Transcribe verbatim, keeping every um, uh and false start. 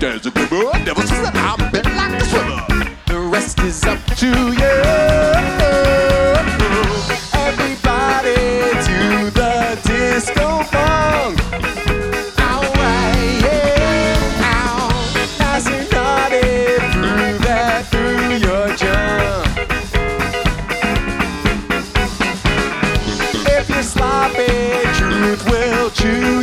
There's a river, never says that I'm bent like a swimmer. The rest is up to you. Everybody to the disco funk. Alright, yeah, ow. Nice and naughty, prove that through your jump. If you're sloppy, truth will choose.